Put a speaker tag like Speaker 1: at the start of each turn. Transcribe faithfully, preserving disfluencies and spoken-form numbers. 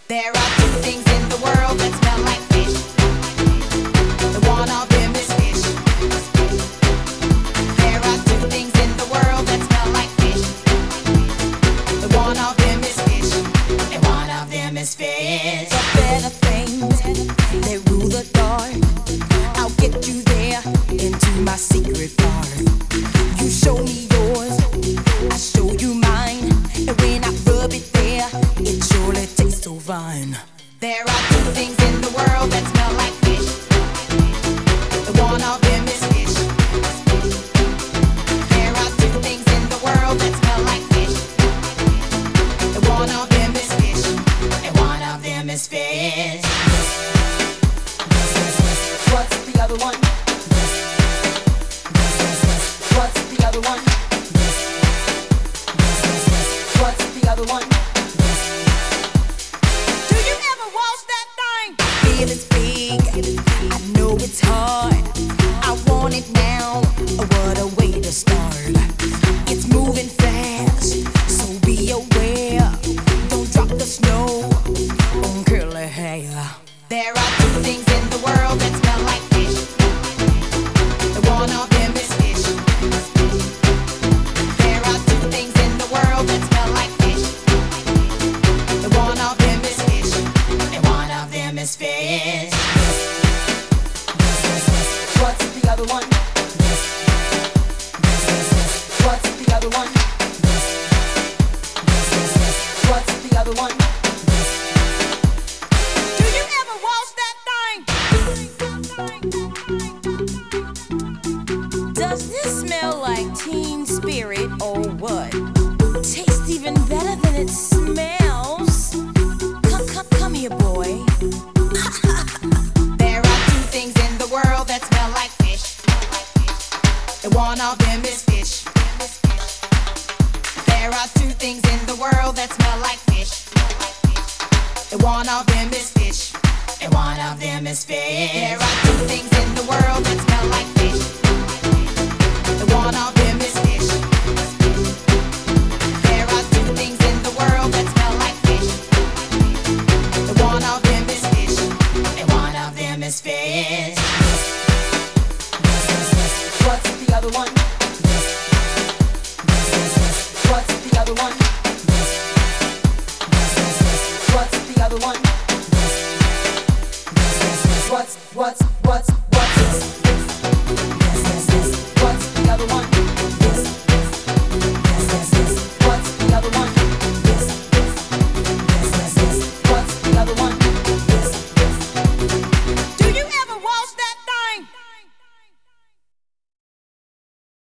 Speaker 1: There are two things in the world that smell like fish. The one of them is fish. There are two things in the world that smell like fish. The one of them is fish, and one of them is fish. The better things, they rule the dark. I'll get you there into my secret part. You show me yours, I show you mine, and when I rub it there, it surely tastes so fine. There are two things in the world that smell like fish. The one of them is fish. There are two things in the world that smell like fish. The one of them is fish, and one of them is fish. What's the other one? What's the other one? What's the other one? Do you ever wash that thing? Feel it's big, I know it's hard. I want it now, what a way to start. It's moving fast, so be aware. Don't drop the snow on curly hair. There are two things in the world that smell like fish. The one of them is fish. There are two things in the world that smell like fish. The one of them is fish, and one of them is fish. What's the other one? What's the other one? What's the other one? Do you ever wash that thing? Does this smell like Teen Spirit or what? Tastes even better than it smells. Come, come, come here, boy. There are two things in the world that smell like fish. And one of them is fish. There are two things in the world that smell like fish. And one of them is fish, and one of them is fish. There are two things in the world that smell like fish. And one of them is fish. There are two things in the world that smell like fish. And one of them is fish, and one of them is fish. What's the other one? What's the other one? What's the other one? What's, what's, what's